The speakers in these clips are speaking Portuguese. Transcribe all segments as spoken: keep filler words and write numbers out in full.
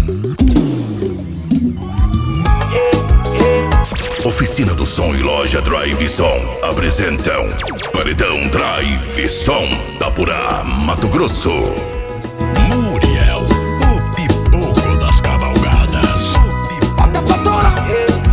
Oficina do Som e Loja Drive Som apresentam Paredão Drive Som da Purá, Mato Grosso. Muriel, o pipoco das cavalgadas. Bota pra torar.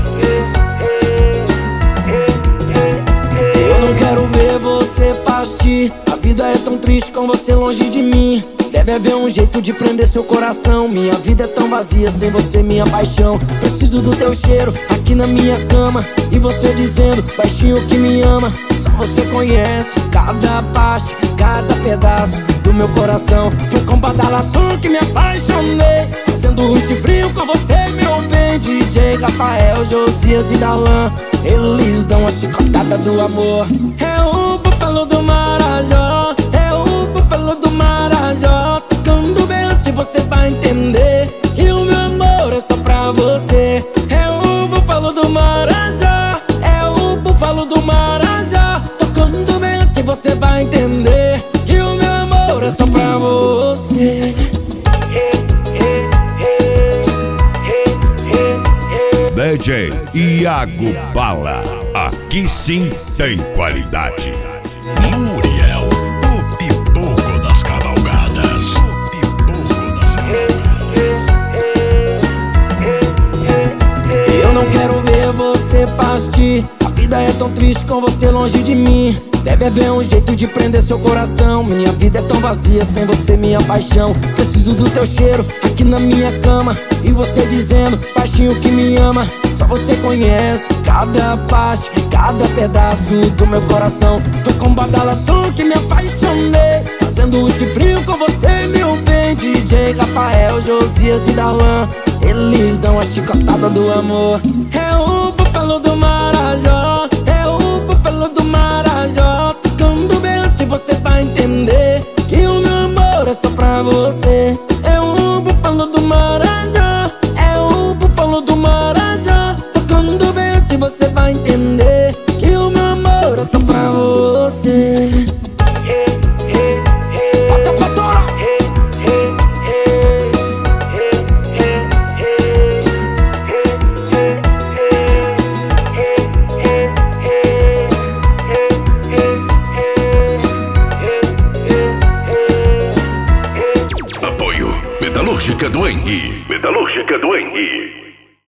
Eu não quero ver você partir. A vida é tão triste com você longe de mim. Deve haver um jeito de prender seu coração. Minha vida é tão vazia sem você, minha paixão. Preciso do teu cheiro aqui na minha cama. E você dizendo, baixinho, que me ama. Só você conhece cada parte, cada pedaço do meu coração. Foi com badalação que me apaixonei, fazendo rush frio com você, meu bem. D J Rafael, Josias e Darlan, eles dão a chicotada do amor. É o búfalo do Marajó, é o búfalo do Marajó. Tocando bem antes você vai entender que o meu amor é só pra você. É o búfalo do Marajó, é o búfalo do Marajó. Tocando bem antes você vai entender que o meu amor é só pra você. D J Iago Bala, aqui sim tem qualidade. Muriel, o pipoco das cavalgadas. O pipoco das cavalgadas. Eu não quero ver você partir. A vida é tão triste com você longe de mim. Deve haver um jeito de prender seu coração. Minha vida é tão vazia sem você, minha paixão. Preciso do teu cheiro aqui na minha cama. E você dizendo, baixinho, que me ama. Só você conhece cada parte, cada pedaço do meu coração. Foi com badalação que me apaixonei, fazendo rush frio com você, meu bem. D J Rafael, Josias e Darlan, eles dão a chicotada do amor. É o búfalo do Marajó, é o búfalo do Marajó. Tocando bem antes você vai entender que o meu amor é só pra você. É o búfalo do Marajó, é o búfalo do Marajó. Tocando bem antes você vai entender que o meu amor é só pra você. Bota pra torar. Apoio Metalúrgica do Henri. Metalúrgica do Henri.